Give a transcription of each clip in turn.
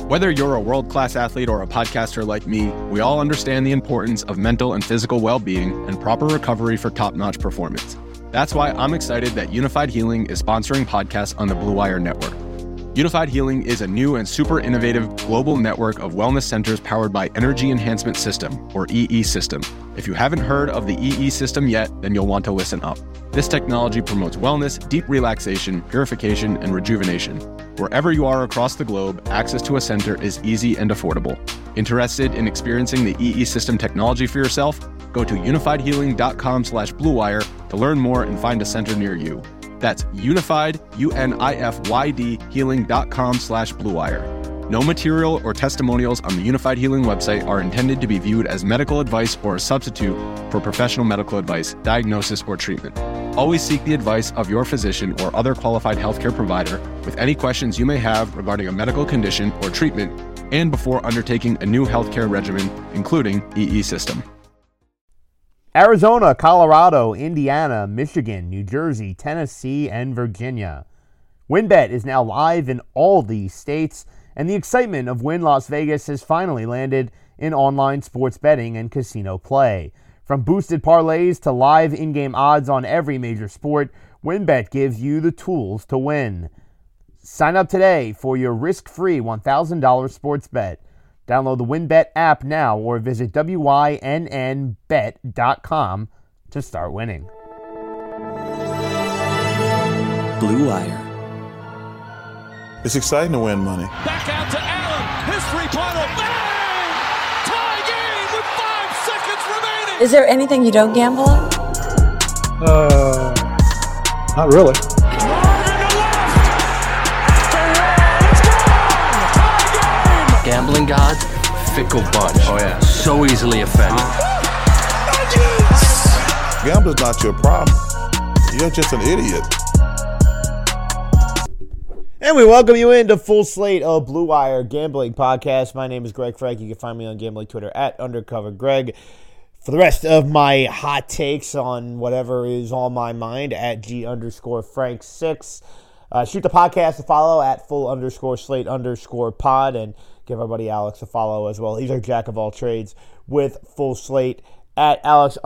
Whether you're a world-class athlete or a podcaster like me, we all understand the importance of mental and physical well-being and proper recovery for top-notch performance. That's why I'm excited that Unified Healing is sponsoring podcasts on the Blue Wire Network. Unified Healing is a new and super innovative global network of wellness centers powered by Energy Enhancement System, or EE System. If you haven't heard of the EE System yet, then you'll want to listen up. This technology promotes wellness, deep relaxation, purification, and rejuvenation. Wherever you are across the globe, access to a center is easy and affordable. Interested in experiencing the EE System technology for yourself? Go to unifiedhealing.com/bluewire to learn more and find a center near you. That's unified, UNIFYD, healing.com/bluewire. No material or testimonials on the Unified Healing website are intended to be viewed as medical advice or a substitute for professional medical advice, diagnosis, or treatment. Always seek the advice of your physician or other qualified healthcare provider with any questions you may have regarding a medical condition or treatment and before undertaking a new healthcare regimen, including EE System. Arizona, Colorado, Indiana, Michigan, New Jersey, Tennessee, and Virginia. WynnBET is now live in all these states, and the excitement of Wynn Las Vegas has finally landed in online sports betting and casino play. From boosted parlays to live in-game odds on every major sport, WynnBET gives you the tools to win. Sign up today for your risk-free $1,000 sports bet. Download the WynnBET app now or visit wynnbet.com to start winning. Blue Wire. It's exciting to win money. Back out to Allen. His three-pointer. Bang! Tie game with 5 seconds remaining. Is there anything you don't gamble on? Not really. Gambling gods, fickle bunch. Oh, yeah. So easily offended. Gambling's not your problem. You're just an idiot. And we welcome you into Full Slate of Blue Wire Gambling Podcast. My name is Greg Frank. You can find me on gambling Twitter at @UndercoverGreg. For the rest of my hot takes on whatever is on my mind at G_Frank6. Shoot the podcast a follow at full_slate_pod and give our buddy Alex a follow as well. He's our jack of all trades with Full Slate at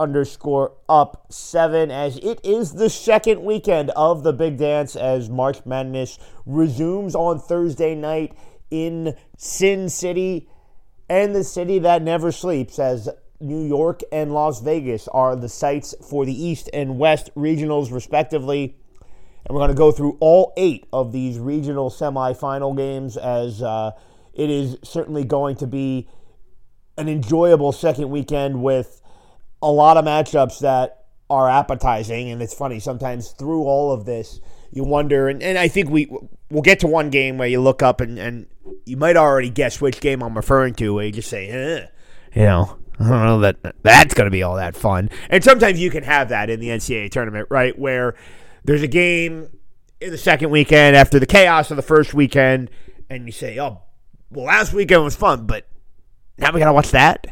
Alex_up7 as it is the second weekend of the Big Dance as March Madness resumes on Thursday night in Sin City and the city that never sleeps as New York and Las Vegas are the sites for the East and West regionals respectively. And we're going to go through all 8 of these regional semifinal games as it is certainly going to be an enjoyable second weekend with a lot of matchups that are appetizing. And it's funny, sometimes through all of this, you wonder, and I think we'll get to one game where you look up and you might already guess which game I'm referring to, where you just say, I don't know that's going to be all that fun. And sometimes you can have that in the NCAA tournament, right, where there's a game in the second weekend after the chaos of the first weekend, and you say, oh, well, last weekend was fun, but now we got to watch that?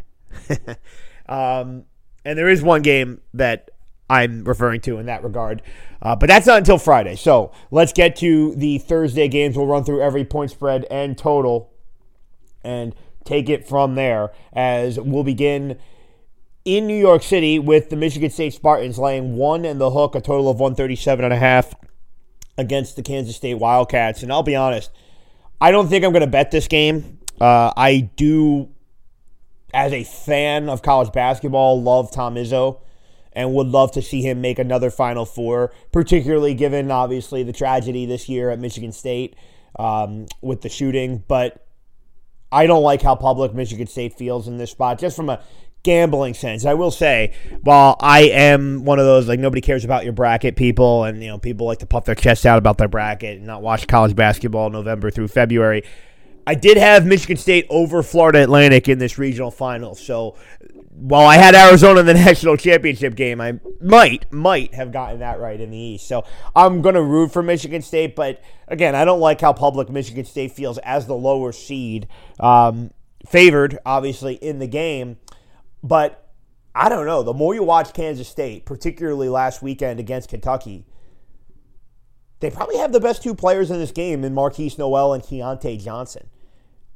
And there is one game that I'm referring to in that regard, but that's not until Friday. So let's get to the Thursday games. We'll run through every point spread and total and take it from there as we'll begin in New York City with the Michigan State Spartans laying 1 and the hook, a total of 137.5 against the Kansas State Wildcats. And I'll be honest, I don't think I'm going to bet this game. I do, as a fan of college basketball, love Tom Izzo and would love to see him make another Final Four, particularly given, obviously, the tragedy this year at Michigan State with the shooting. But I don't like how public Michigan State feels in this spot, just from a gambling sense. I will say, while I am one of those, like, nobody cares about your bracket people, and, people like to puff their chests out about their bracket and not watch college basketball November through February, I did have Michigan State over Florida Atlantic in this regional final. So while I had Arizona in the national championship game, I might have gotten that right in the East. So I'm going to root for Michigan State, but again, I don't like how public Michigan State feels as the lower seed, favored, obviously, in the game. But I don't know. The more you watch Kansas State, particularly last weekend against Kentucky, they probably have the best 2 players in this game in Marquise Noel and Keontae Johnson.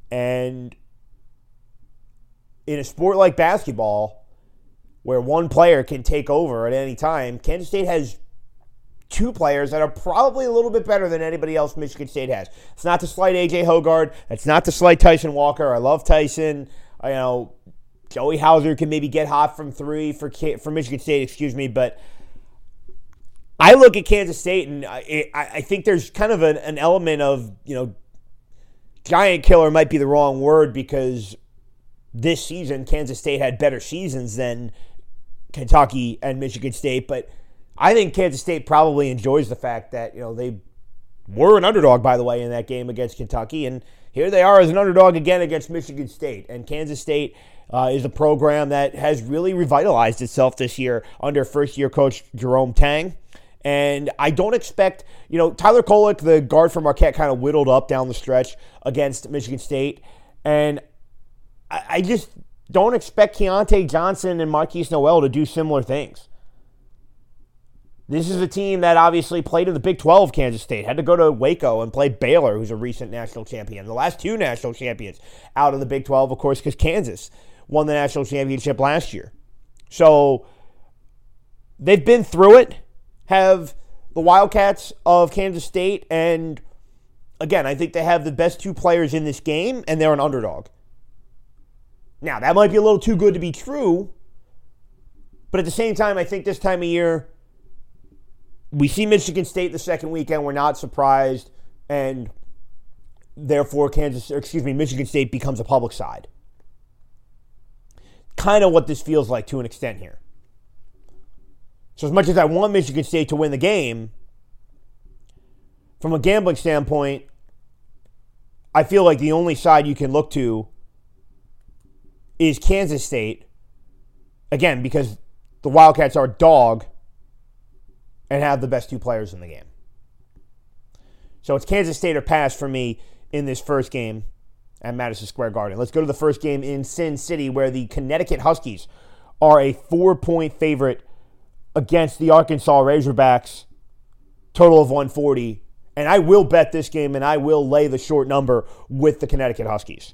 And in a sport like basketball, where one player can take over at any time, Kansas State has two players that are probably a little bit better than anybody else Michigan State has. It's not to slight A.J. Hoggard. It's not to slight Tyson Walker. I love Tyson. Joey Hauser can maybe get hot from three for Michigan State, but I look at Kansas State and I think there's kind of an element of, giant killer might be the wrong word, because this season Kansas State had better seasons than Kentucky and Michigan State, but I think Kansas State probably enjoys the fact that, they were an underdog, by the way, in that game against Kentucky, and here they are as an underdog again against Michigan State. And Kansas State is a program that has really revitalized itself this year under first-year coach Jerome Tang. And I don't expect, Tyler Kolek, the guard from Marquette, kind of whittled up down the stretch against Michigan State. And I just don't expect Keontae Johnson and Marquise Noel to do similar things. This is a team that obviously played in the Big 12, Kansas State. Had to go to Waco and play Baylor, who's a recent national champion. The last two national champions out of the Big 12, of course, because Kansas won the national championship last year. So they've been through it, have the Wildcats of Kansas State, and again, I think they have the best two players in this game, and they're an underdog. Now, that might be a little too good to be true, but at the same time, I think this time of year, we see Michigan State the second weekend. We're not surprised, and therefore Michigan State becomes a public side. Kind of what this feels like to an extent here. So as much as I want Michigan State to win the game, from a gambling standpoint, I feel like the only side you can look to is Kansas State. Again, because the Wildcats are a dog and have the best two players in the game. So it's Kansas State or pass for me in this first game at Madison Square Garden. Let's go to the first game in Sin City, where the Connecticut Huskies are a 4-point favorite against the Arkansas Razorbacks, total of 140. And I will bet this game, and I will lay the short number with the Connecticut Huskies.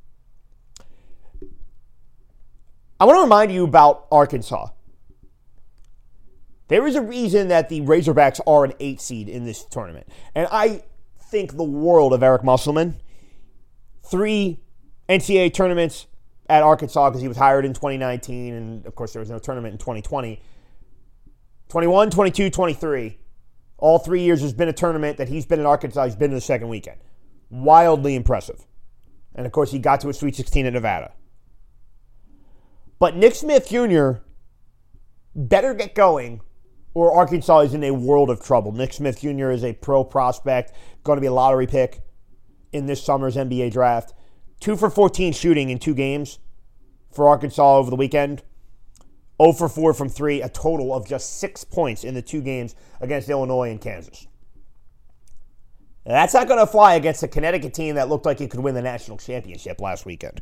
I want to remind you about Arkansas. There is a reason that the Razorbacks are an 8 seed in this tournament. And I think the world of Eric Musselman. 3 NCAA tournaments at Arkansas because he was hired in 2019. And, of course, there was no tournament in 2020. 21, 22, 23. All 3 years there's been a tournament that he's been in Arkansas. He's been in the second weekend. Wildly impressive. And, of course, he got to a Sweet 16 at Nevada. But Nick Smith Jr. better get going, or Arkansas is in a world of trouble. Nick Smith Jr. is a pro prospect, going to be a lottery pick in this summer's NBA draft. 2 for 14 shooting in 2 games for Arkansas over the weekend. 0 for 4 from 3, a total of just 6 points in the 2 games against Illinois and Kansas. Now, that's not going to fly against a Connecticut team that looked like it could win the national championship last weekend.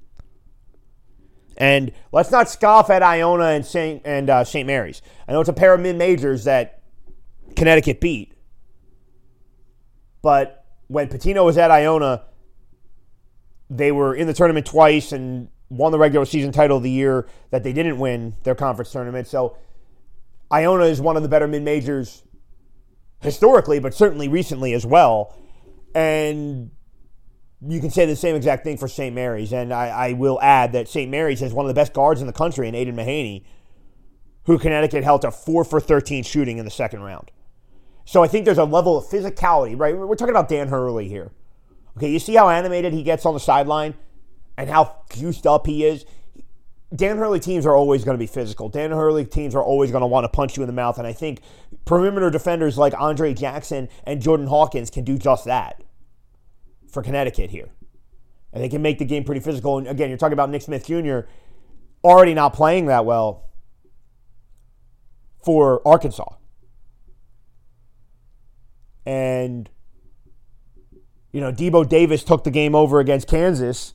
And let's not scoff at Iona and St. Mary's. I know it's a pair of mid-majors that Connecticut beat. But when Pitino was at Iona, they were in the tournament twice and won the regular season title of the year that they didn't win their conference tournament. So Iona is one of the better mid-majors historically, but certainly recently as well. And you can say the same exact thing for St. Mary's, and I will add that St. Mary's has one of the best guards in the country in Aiden Mahaney, who Connecticut held to 4 for 13 shooting in the second round. So I think there's a level of physicality, right? We're talking about Dan Hurley here. Okay, you see how animated he gets on the sideline and how juiced up he is? Dan Hurley teams are always going to be physical. Dan Hurley teams are always going to want to punch you in the mouth, and I think perimeter defenders like Andre Jackson and Jordan Hawkins can do just that for Connecticut here. And they can make the game pretty physical. And again, you're talking about Nick Smith Jr. already not playing that well for Arkansas. And, Debo Davis took the game over against Kansas.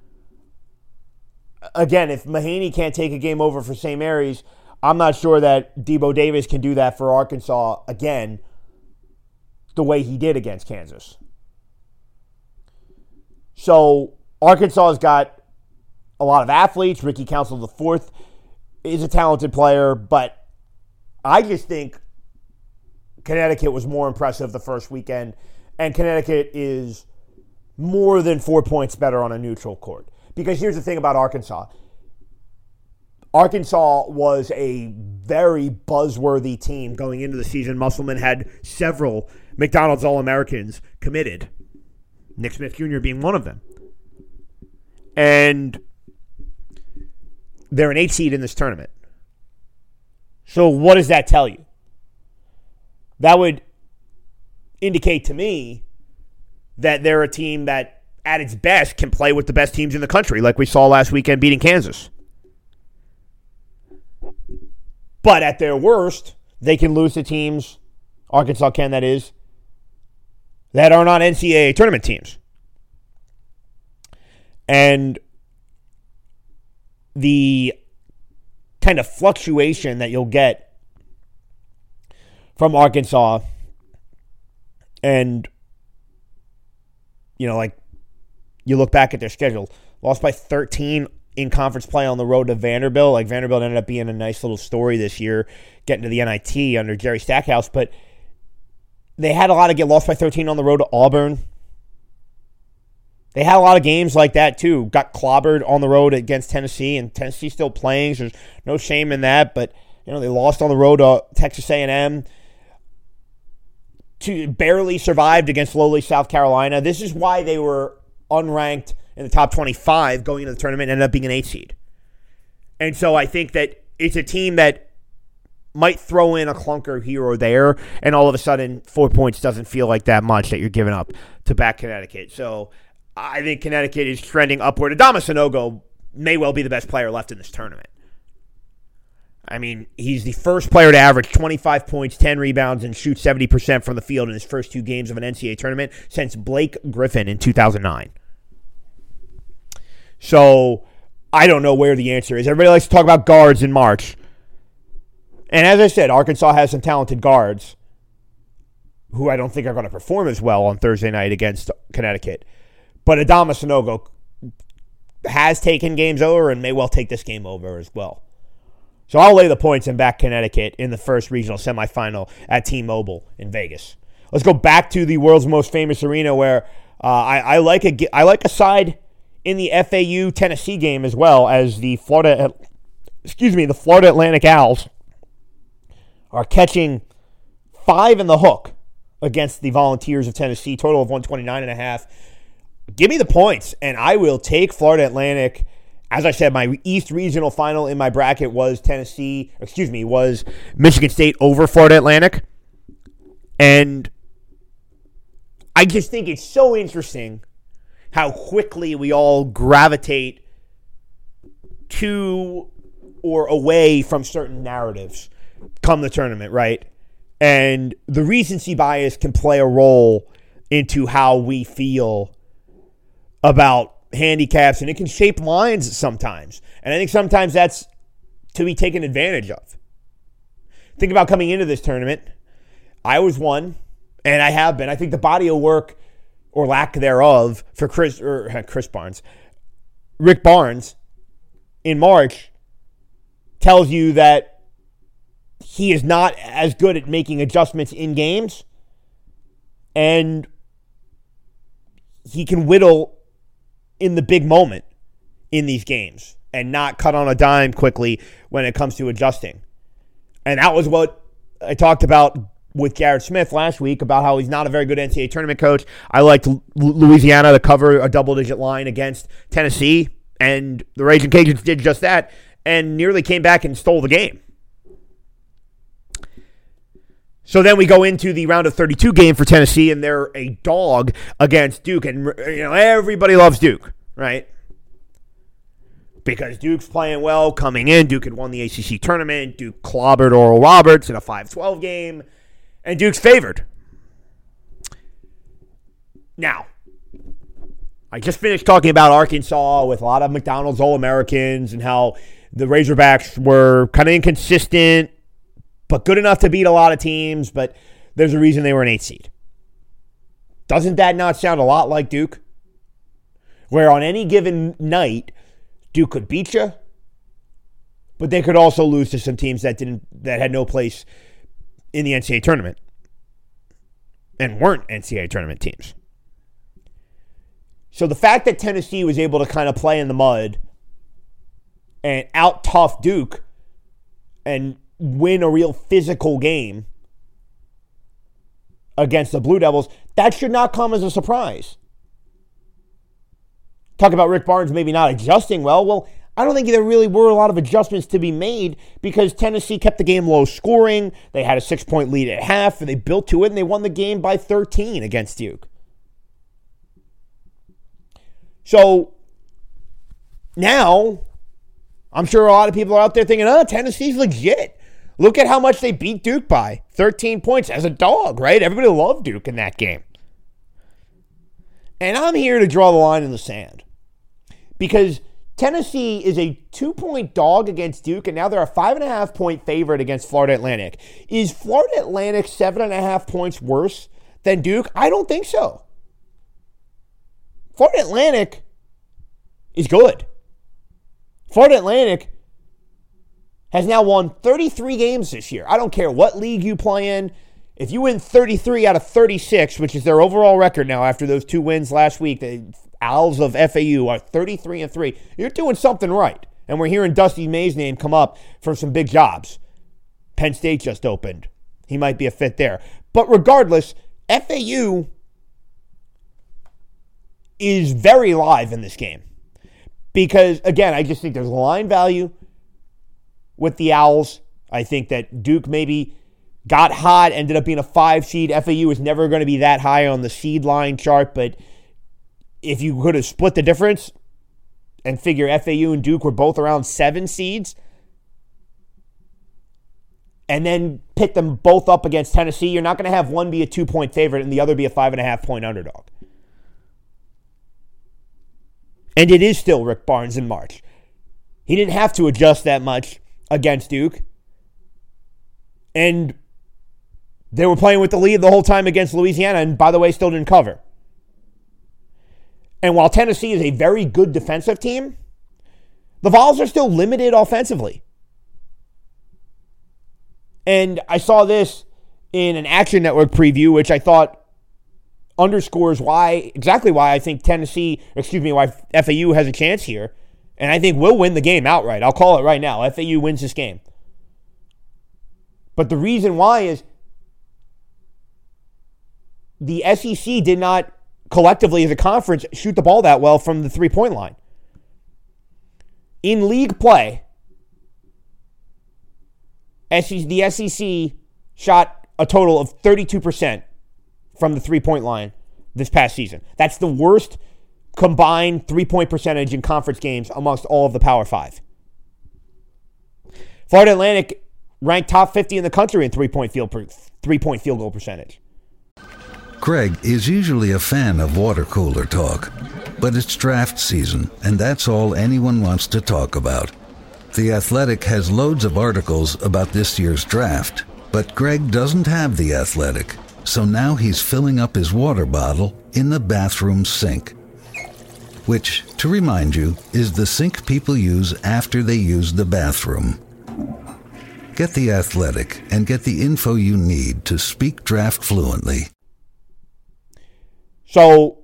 Again, if Mahaney can't take a game over for St. Mary's, I'm not sure that Debo Davis can do that for Arkansas again the way he did against Kansas. So Arkansas has got a lot of athletes. Ricky Council IV is a talented player, but I just think Connecticut was more impressive the first weekend, and Connecticut is more than 4 points better on a neutral court. Because here's the thing about Arkansas. Arkansas was a very buzzworthy team going into the season. Musselman had several McDonald's All-Americans committed, Nick Smith Jr. being one of them. And they're an 8 seed in this tournament. So what does that tell you? That would indicate to me that they're a team that, at its best, can play with the best teams in the country, like we saw last weekend beating Kansas. But at their worst, they can lose to teams, Arkansas can, that is, that are not NCAA tournament teams. And the kind of fluctuation that you'll get from Arkansas and, like, you look back at their schedule, lost by 13 in conference play on the road to Vanderbilt. Like, Vanderbilt ended up being a nice little story this year, getting to the NIT under Jerry Stackhouse, but they had a lot of get lost by 13 on the road to Auburn. They had a lot of games like that, too. Got clobbered on the road against Tennessee, and Tennessee's still playing, so there's no shame in that. But, they lost on the road to Texas A&M. Barely survived against lowly South Carolina. This is why they were unranked in the top 25 going into the tournament and ended up being an 8 seed. And so I think that it's a team that might throw in a clunker here or there, and all of a sudden 4 points doesn't feel like that much that you're giving up to back Connecticut. So I think Connecticut is trending upward. Adama Sanogo may well be the best player left in this tournament. I mean, he's the first player to average 25 points, 10 rebounds, and shoot 70% from the field in his first 2 games of an NCAA tournament since Blake Griffin in 2009. So I don't know where the answer is. Everybody likes to talk about guards in March. And as I said, Arkansas has some talented guards who I don't think are going to perform as well on Thursday night against Connecticut. But Adama Sanogo has taken games over and may well take this game over as well. So I'll lay the points and back Connecticut in the first regional semifinal at T-Mobile in Vegas. Let's go back to the world's most famous arena where I like a side in the FAU Tennessee game as well as the Florida Atlantic Owls are catching 5 in the hook against the Volunteers of Tennessee, total of 129.5. Give me the points, and I will take Florida Atlantic. As I said, my East Regional final in my bracket was was Michigan State over Florida Atlantic. And I just think it's so interesting how quickly we all gravitate to or away from certain narratives come the tournament, right? And the recency bias can play a role into how we feel about handicaps, and it can shape lines sometimes. And I think sometimes that's to be taken advantage of. Think about coming into this tournament. I was one, and I have been. I think the body of work, or lack thereof, for Rick Barnes in March tells you that he is not as good at making adjustments in games, and he can whittle in the big moment in these games and not cut on a dime quickly when it comes to adjusting. And that was what I talked about with Garrett Smith last week about how he's not a very good NCAA tournament coach. I liked Louisiana to cover a double-digit line against Tennessee, and the Raging Cajuns did just that and nearly came back and stole the game. So then we go into the round of 32 game for Tennessee, and they're a dog against Duke. And, everybody loves Duke, right? Because Duke's playing well coming in. Duke had won the ACC tournament. Duke clobbered Oral Roberts in a 5-12 game. And Duke's favored. Now, I just finished talking about Arkansas with a lot of McDonald's All-Americans and how the Razorbacks were kind of inconsistent, but good enough to beat a lot of teams, but there's a reason they were an 8 seed. Doesn't that not sound a lot like Duke? where on any given night, Duke could beat you, but they could also lose to some teams that had no place in the NCAA tournament and weren't NCAA tournament teams. So the fact that Tennessee was able to kind of play in the mud and out-tough Duke and win a real physical game against the Blue Devils, that should not come as a surprise. Talk about Rick Barnes maybe not adjusting well. Well, I don't think there really were a lot of adjustments to be made because Tennessee kept the game low scoring. They had a 6-point lead at half, and they built to it, and they won the game by 13 against Duke. So now, I'm sure a lot of people are out there thinking, Tennessee's legit. Look at how much they beat Duke by. 13 points as a dog, right? Everybody loved Duke in that game. And I'm here to draw the line in the sand. Because Tennessee is a 2-point dog against Duke, and now they're a 5.5-point favorite against Florida Atlantic. Is Florida Atlantic 7.5 points worse than Duke? I don't think so. Florida Atlantic is good. Florida Atlantic has now won 33 games this year. I don't care what league you play in. If you win 33 out of 36, which is their overall record now after those 2 wins last week, the Owls of FAU are 33-3. You're doing something right. And we're hearing Dusty May's name come up for some big jobs. Penn State just opened. He might be a fit there. But regardless, FAU is very live in this game. Because, again, I just think there's line value with the Owls. I think that Duke maybe got hot, ended up being a 5 seed. FAU is never going to be that high on the seed line chart, but if you could have split the difference and figure FAU and Duke were both around 7 seeds and then pit them both up against Tennessee, you're not going to have one be a 2-point favorite and the other be a 5.5-point underdog. And it is still Rick Barnes in March. He didn't have to adjust that much against Duke. And they were playing with the lead the whole time against Louisiana, and by the way, still didn't cover. And while Tennessee is a very good defensive team, the Vols are still limited offensively. And I saw this in an Action Network preview, which I thought underscores exactly why I think why FAU has a chance here. And I think will win the game outright. I'll call it right now. FAU wins this game. But the reason why is the SEC did not collectively as a conference shoot the ball that well from the 3-point line. In league play, the SEC shot a total of 32% from the 3-point line this past season. That's the worst combined 3-point percentage in conference games amongst all of the Power 5. Florida Atlantic ranked top 50 in the country in 3-point field goal percentage. Greg is usually a fan of water cooler talk, but it's draft season, and that's all anyone wants to talk about. The Athletic has loads of articles about this year's draft, but Greg doesn't have The Athletic, so now he's filling up his water bottle in the bathroom sink. Which, to remind you, is the sink people use after they use the bathroom. Get The Athletic and get the info you need to speak draft fluently. So,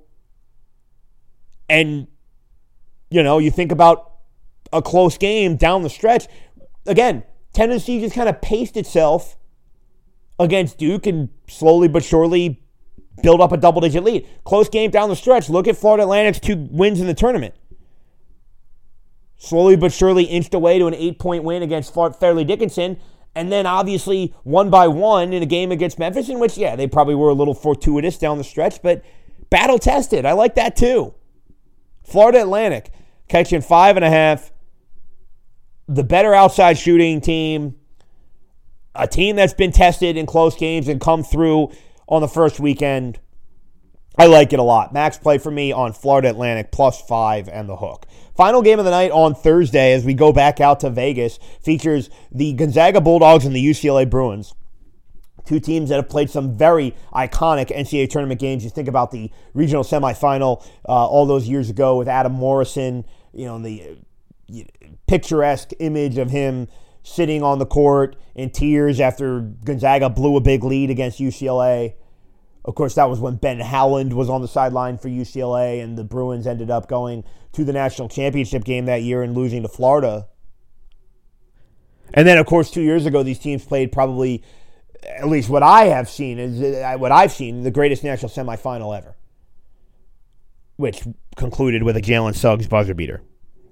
and, you think about a close game down the stretch. Again, Tennessee just kind of paced itself against Duke and slowly but surely build up a double-digit lead. Close game down the stretch. Look at Florida Atlantic's 2 wins in the tournament. Slowly but surely inched away to an 8-point win against Fairleigh Dickinson, and then obviously 1 by 1 in a game against Memphis, in which, they probably were a little fortuitous down the stretch, but battle-tested. I like that too. Florida Atlantic catching 5.5. The better outside shooting team. A team that's been tested in close games and come through on the first weekend. I like it a lot. Max play for me on Florida Atlantic +5 and the hook. Final game of the night on Thursday as we go back out to Vegas features the Gonzaga Bulldogs and the UCLA Bruins. Two teams that have played some very iconic NCAA tournament games. You think about the regional semifinal all those years ago with Adam Morrison, the picturesque image of him sitting on the court in tears after Gonzaga blew a big lead against UCLA. Of course, that was when Ben Howland was on the sideline for UCLA, and the Bruins ended up going to the national championship game that year and losing to Florida. And then, of course, 2 years ago, these teams played probably, at least what I've seen, the greatest national semifinal ever, which concluded with a Jalen Suggs buzzer beater.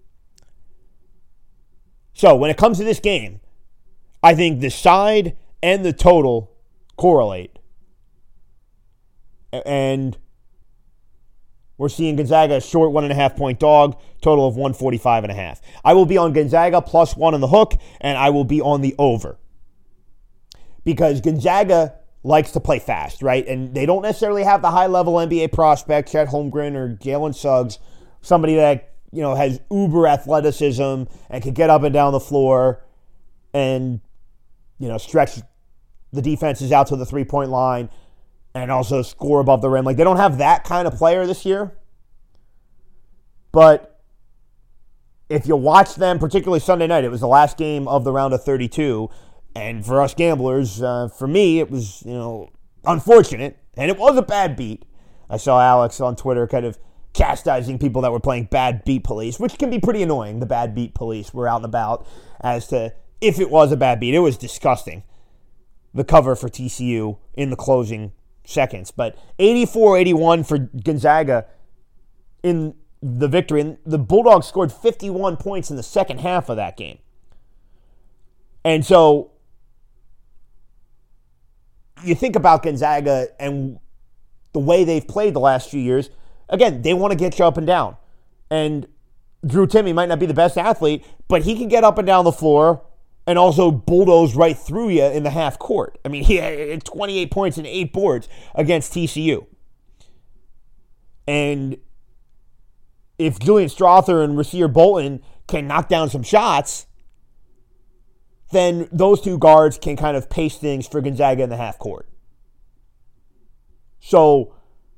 So when it comes to this game, I think the side and the total correlate. And we're seeing Gonzaga a short 1.5-point dog, total of 145.5. I will be on Gonzaga +1 on the hook, and I will be on the over. Because Gonzaga likes to play fast, right? And they don't necessarily have the high-level NBA prospect, Chet Holmgren or Jalen Suggs, somebody that has uber athleticism and can get up and down the floor and, stretch the defenses out to the three-point line and also score above the rim. Like, they don't have that kind of player this year. But if you watch them, particularly Sunday night, it was the last game of the round of 32. And for us gamblers, for me, it was, unfortunate. And it was a bad beat. I saw Alex on Twitter kind of chastising people that were playing bad beat police, which can be pretty annoying. The bad beat police were out and about as to if it was a bad beat. It was disgusting, the cover for TCU in the closing seconds. But 84-81 for Gonzaga in the victory. And the Bulldogs scored 51 points in the second half of that game. And so you think about Gonzaga and the way they've played the last few years. Again, they want to get you up and down. And Drew Timme might not be the best athlete, but he can get up and down the floor and also bulldoze right through you in the half court. I mean, he had 28 points and 8 boards against TCU. And if Julian Strother and Rasir Bolton can knock down some shots, then those two guards can kind of pace things for Gonzaga in the half court. So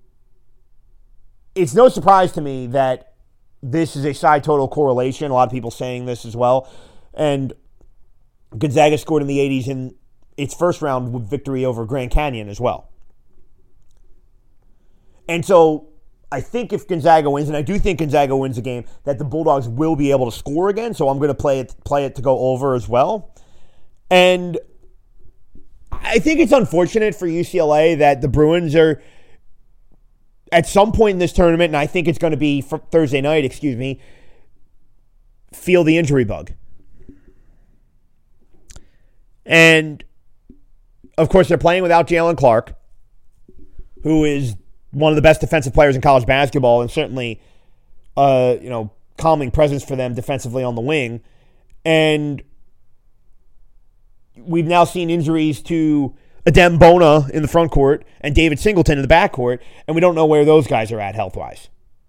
it's no surprise to me that this is a side total correlation. A lot of people saying this as well. And Gonzaga scored in the 80s in its first round with victory over Grand Canyon as well. And so I think if Gonzaga wins, and I do think Gonzaga wins the game, that the Bulldogs will be able to score again. So I'm going to play it to go over as well. And I think it's unfortunate for UCLA that the Bruins are at some point in this tournament, and I think it's going to be Thursday night, feel the injury bug. And, of course, they're playing without Jalen Clark, who is one of the best defensive players in college basketball and certainly, calming presence for them defensively on the wing. And we've now seen injuries to Adem Bona in the front court and David Singleton in the back court, and we don't know where those guys are at health-wise.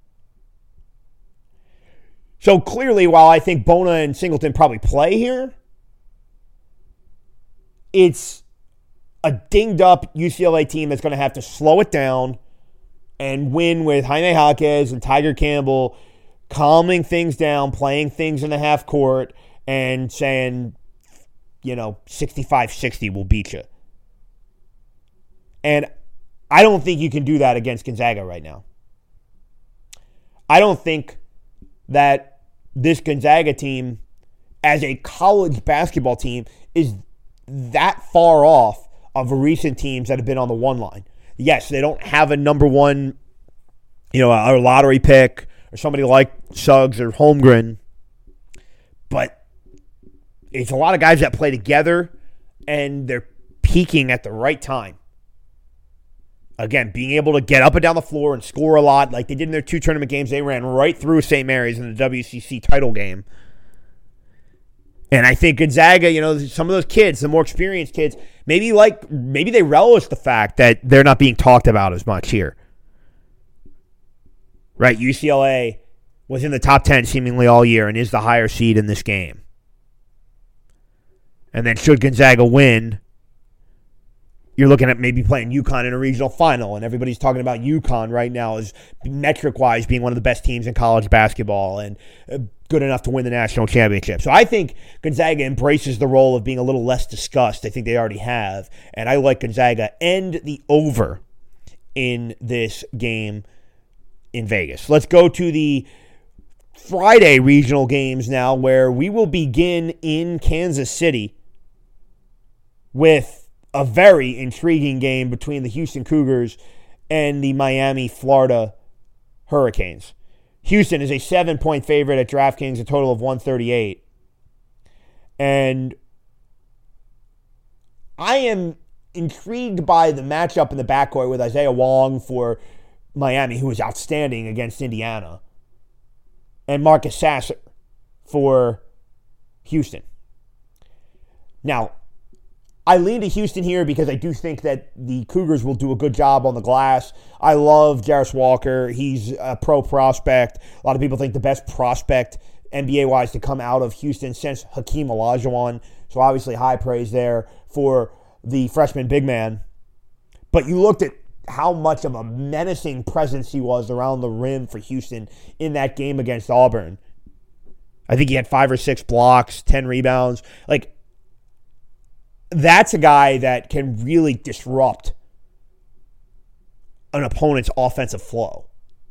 So clearly, while I think Bona and Singleton probably play here, it's a dinged-up UCLA team that's going to have to slow it down and win with Jaime Jaquez and Tiger Campbell calming things down, playing things in the half court, and saying, 65-60 will beat you. And I don't think you can do that against Gonzaga right now. I don't think that this Gonzaga team, as a college basketball team, is that far off of recent teams that have been on the one line. Yes, they don't have a number one, a lottery pick or somebody like Suggs or Holmgren, but it's a lot of guys that play together and they're peaking at the right time. Again, being able to get up and down the floor and score a lot like they did in their 2 tournament games. They ran right through St. Mary's in the WCC title game. And I think Gonzaga, some of those kids, the more experienced kids, maybe they relish the fact that they're not being talked about as much here. Right? UCLA was in the top 10 seemingly all year and is the higher seed in this game. And then should Gonzaga win, you're looking at maybe playing UConn in a regional final, and everybody's talking about UConn right now as metric-wise being one of the best teams in college basketball and good enough to win the national championship. So I think Gonzaga embraces the role of being a little less discussed. I think they already have, and I like Gonzaga and the over in this game in Vegas. Let's go to the Friday regional games now, where we will begin in Kansas City with a very intriguing game between the Houston Cougars and the Miami, Florida Hurricanes. Houston is a 7-point favorite at DraftKings, a total of 138. And I am intrigued by the matchup in the backcourt with Isaiah Wong for Miami, who was outstanding against Indiana, and Marcus Sasser for Houston. Now, I lean to Houston here because I do think that the Cougars will do a good job on the glass. I love Jarris Walker. He's a pro prospect. A lot of people think the best prospect NBA-wise to come out of Houston since Hakeem Olajuwon. So obviously high praise there for the freshman big man. But you looked at how much of a menacing presence he was around the rim for Houston in that game against Auburn. I think he had 5 or 6 blocks, 10 rebounds. That's a guy that can really disrupt an opponent's offensive flow.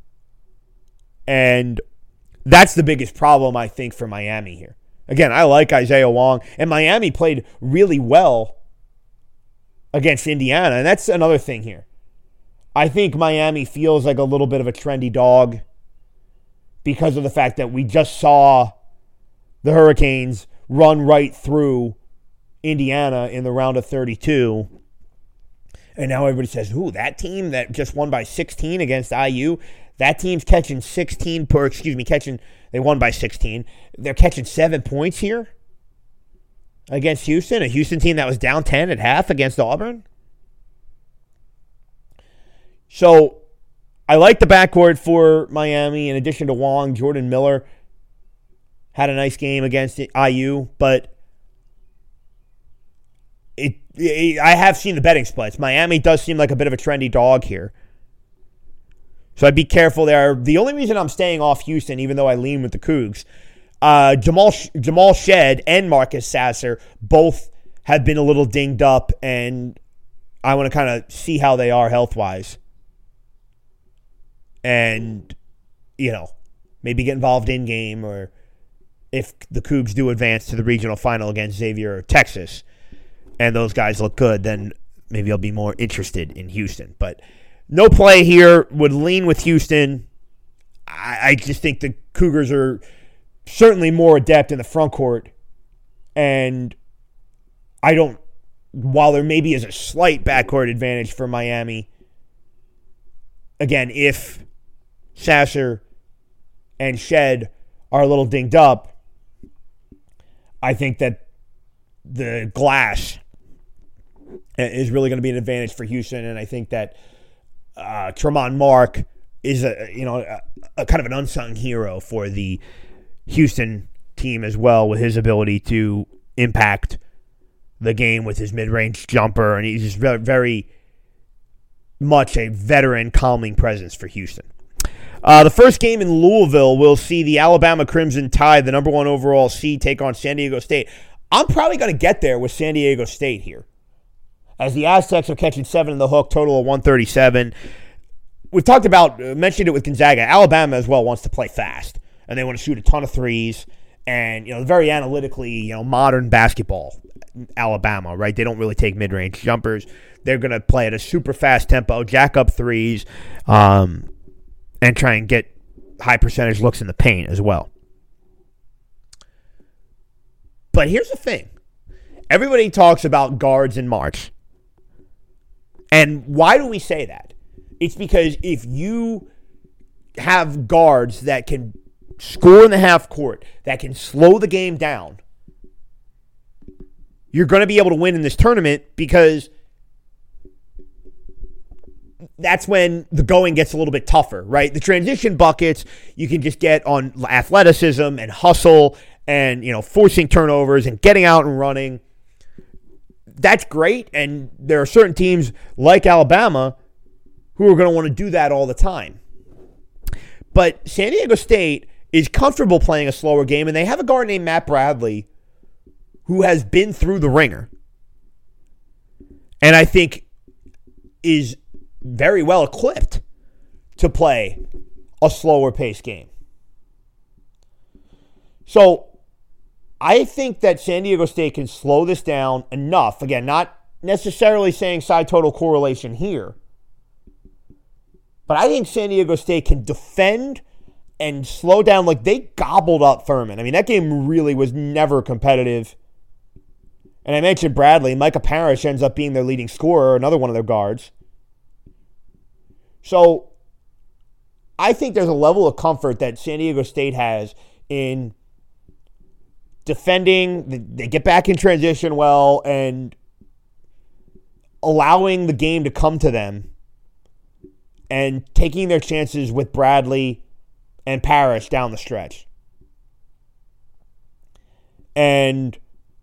And that's the biggest problem, I think, for Miami here. Again, I like Isaiah Wong, and Miami played really well against Indiana, and that's another thing here. I think Miami feels like a little bit of a trendy dog because of the fact that we just saw the Hurricanes run right through Indiana in the round of 32. And now everybody says, ooh, that team that just won by 16 against IU, that team's catching they won by 16. They're catching 7 points here against Houston, a Houston team that was down 10 at half against Auburn. So I like the backcourt for Miami. In addition to Wong, Jordan Miller had a nice game against IU, but I have seen the betting splits. Miami does seem like a bit of a trendy dog here. So I'd be careful there. The only reason I'm staying off Houston, even though I lean with the Cougs, Jamal Shead and Marcus Sasser both have been a little dinged up, and I want to kind of see how they are health-wise. And, maybe get involved in-game, or if the Cougs do advance to the regional final against Xavier or Texas, and those guys look good, then maybe I'll be more interested in Houston. But no play here. Would lean with Houston. I just think the Cougars are certainly more adept in the front court. And while there maybe is a slight backcourt advantage for Miami, again, if Sasser and Shead are a little dinged up, I think that the glass is really going to be an advantage for Houston, and I think that Tremont Mark is a kind of an unsung hero for the Houston team as well, with his ability to impact the game with his mid-range jumper, and he's just very, very much a veteran calming presence for Houston. The first game in Louisville will see the Alabama Crimson Tide, the number 1 overall seed, take on San Diego State. I'm probably going to get there with San Diego State here, as the Aztecs are catching 7 in the hook, total of 137. We've mentioned it with Gonzaga. Alabama as well wants to play fast, and they want to shoot a ton of threes, and very analytically, modern basketball. Alabama, right? They don't really take mid-range jumpers. They're going to play at a super fast tempo, jack up threes, and try and get high percentage looks in the paint as well. But here's the thing. Everybody talks about guards in March. And why do we say that? It's because if you have guards that can score in the half court, that can slow the game down, you're going to be able to win in this tournament, because that's when the going gets a little bit tougher, right? The transition buckets, you can just get on athleticism and hustle and, forcing turnovers and getting out and running. that's great, and there are certain teams like Alabama who are going to want to do that all the time. But San Diego State is comfortable playing a slower game, and they have a guard named Matt Bradley who has been through the ringer and I think is very well equipped to play a slower paced game. So I think that San Diego State can slow this down enough. Again, not necessarily saying side total correlation here, but I think San Diego State can defend and slow down. Like, they gobbled up Furman. I mean, that game really was never competitive. And I mentioned Bradley. Micah Parrish ends up being their leading scorer, another one of their guards. So I think there's a level of comfort that San Diego State has in defending. They get back in transition well and allowing the game to come to them and taking their chances with Bradley and Parrish down the stretch. And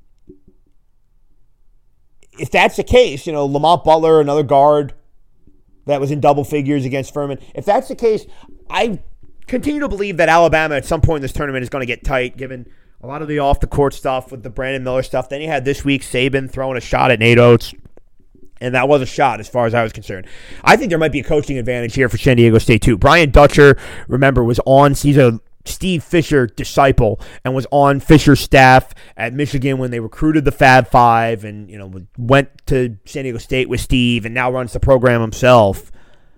if that's the case, Lamont Butler, another guard that was in double figures against Furman. If that's the case, I continue to believe that Alabama at some point in this tournament is going to get tight, given a lot of the off-the-court stuff with the Brandon Miller stuff. Then you had this week Saban throwing a shot at Nate Oates, and that was a shot as far as I was concerned. I think there might be a coaching advantage here for San Diego State too. Brian Dutcher, remember, was on. He's a Steve Fisher disciple and was on Fisher's staff at Michigan when they recruited the Fab Five, and went to San Diego State with Steve and now runs the program himself.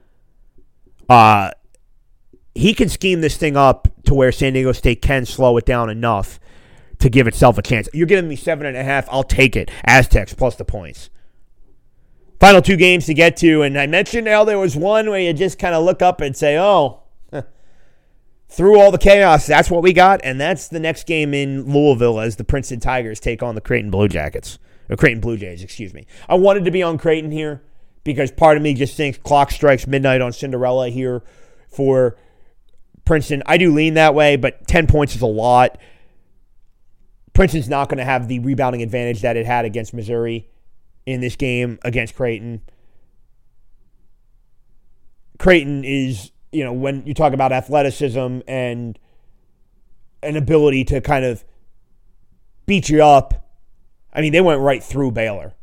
He can scheme this thing up to where San Diego State can slow it down enough to give itself a chance. You're giving me 7.5. I'll take it. Aztecs plus the points. Final two games to get to, and I mentioned how there was one where you just kind of look up and say, oh, through all the chaos, that's what we got, and that's the next game in Louisville as the Princeton Tigers take on the Creighton Blue Jays, excuse me. I wanted to be on Creighton here because part of me just thinks clock strikes midnight on Cinderella here for Princeton. I do lean that way, but 10 points is a lot. Princeton's not going to have the rebounding advantage that it had against Missouri in this game against Creighton. Creighton is, when you talk about athleticism and an ability to kind of beat you up, I mean, they went right through Baylor.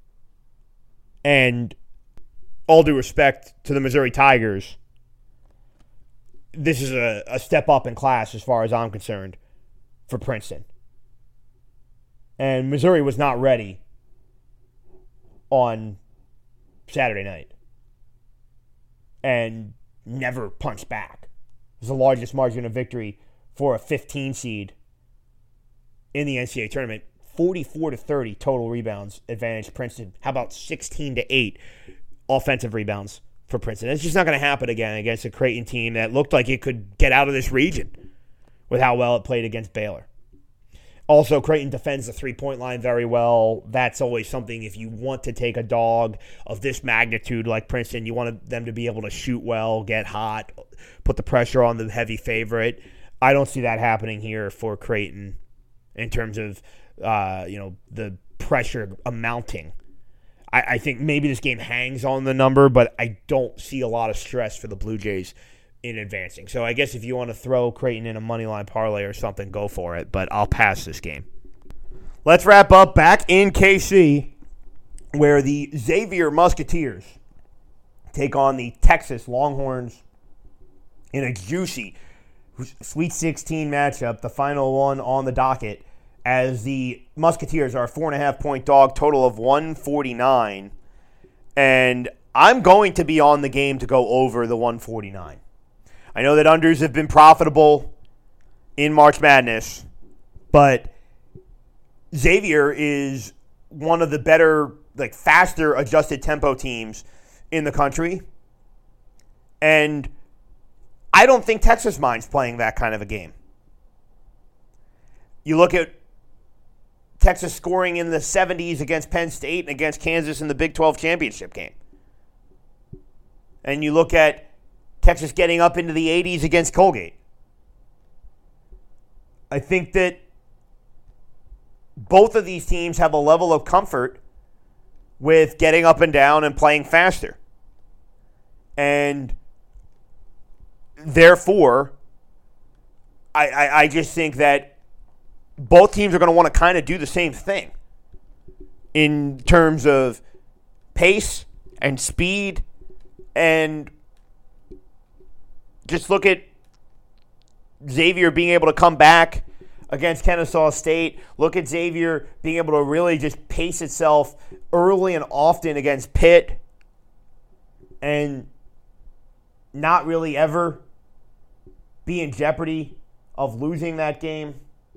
And all due respect to the Missouri Tigers, this is a step up in class as far as I'm concerned for Princeton. And Missouri was not ready on Saturday night and never punched back. It was the largest margin of victory for a 15 seed in the NCAA tournament. 44-30 total rebounds advantage Princeton. How about 16-8 offensive rebounds for Princeton? It's just not going to happen again against a Creighton team that looked like it could get out of this region with how well it played against Baylor. Also, Creighton defends the three-point line very well. That's always something, if you want to take a dog of this magnitude like Princeton, you want them to be able to shoot well, get hot, put the pressure on the heavy favorite. I don't see that happening here for Creighton in terms of the pressure amounting. I think maybe this game hangs on the number, but I don't see a lot of stress for the Blue Jays in advancing. So I guess if you want to throw Creighton in a moneyline parlay or something, go for it, but I'll pass this game. Let's wrap up back in KC, where the Xavier Musketeers take on the Texas Longhorns in a juicy Sweet 16 matchup, the final one on the docket, as the Musketeers are a 4.5-point dog, total of 149, and I'm going to be on the game to go over the 149. I know that unders have been profitable in March Madness, but Xavier is one of the better, faster adjusted tempo teams in the country. And I don't think Texas minds playing that kind of a game. You look at Texas scoring in the 70s against Penn State and against Kansas in the Big 12 championship game. And you look at Texas getting up into the 80s against Colgate. I think that both of these teams have a level of comfort with getting up and down and playing faster. And therefore, I just think that both teams are going to want to kind of do the same thing in terms of pace and speed, and just look at Xavier being able to come back against Kennesaw State. Look at Xavier being able to really just pace itself early and often against Pitt and not really ever be in jeopardy of losing that game.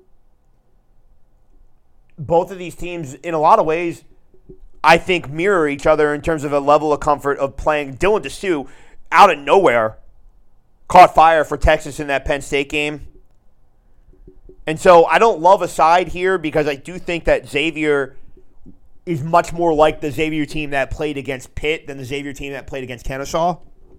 Both of these teams, in a lot of ways, I think mirror each other in terms of a level of comfort of playing. Dylan Disu, out of nowhere, caught fire for Texas in that Penn State game. And so I don't love a side here because I do think that Xavier is much more like the Xavier team that played against Pitt than the Xavier team that played against Kennesaw.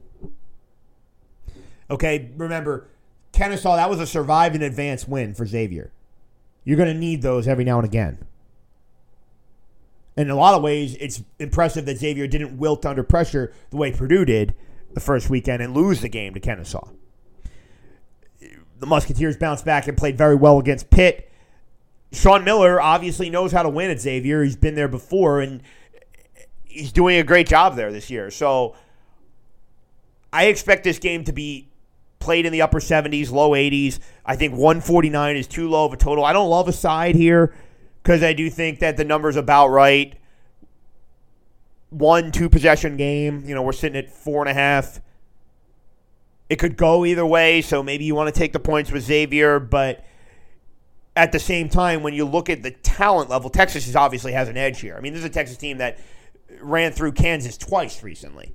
Okay, remember, Kennesaw, that was a survive and advance win for Xavier. You're going to need those every now and again. In a lot of ways, it's impressive that Xavier didn't wilt under pressure the way Purdue did the first weekend and lose the game to Kennesaw. The Musketeers bounced back and played very well against Pitt. Sean Miller obviously knows how to win at Xavier. He's been there before, and he's doing a great job there this year. So I expect this game to be played in the upper 70s, low 80s. I think 149 is too low of a total. I don't love a side here because I do think that the number's about right. 1-2 possession game. We're sitting at 4.5. It could go either way, so maybe you want to take the points with Xavier, but at the same time, when you look at the talent level, Texas obviously has an edge here. I mean, this is a Texas team that ran through Kansas twice recently.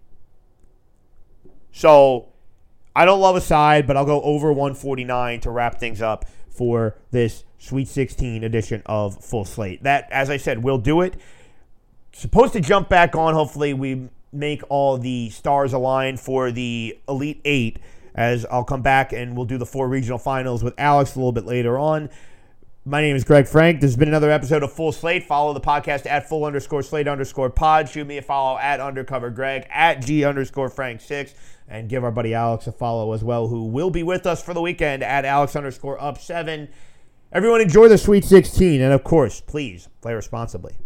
So I don't love a side, but I'll go over 149 to wrap things up for this Sweet 16 edition of Full Slate. That, as I said, will do it. Supposed to jump back on. Hopefully we make all the stars align for the Elite Eight, as I'll come back and we'll do the 4 regional finals with Alex a little bit later on. My name is Greg Frank. This has been another episode of Full Slate. Follow the podcast at @full_slate_pod. Shoot me a follow at @undercovergreg, at @G_Frank6. And give our buddy Alex a follow as well, who will be with us for the weekend at Alex_up7. Everyone enjoy the Sweet 16. And, of course, please play responsibly.